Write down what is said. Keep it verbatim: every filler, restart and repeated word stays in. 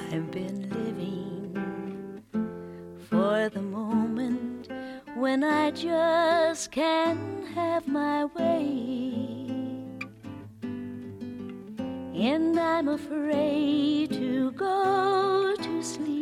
I've been living for the moment when I just can't have my way. And I'm afraid to go to sleep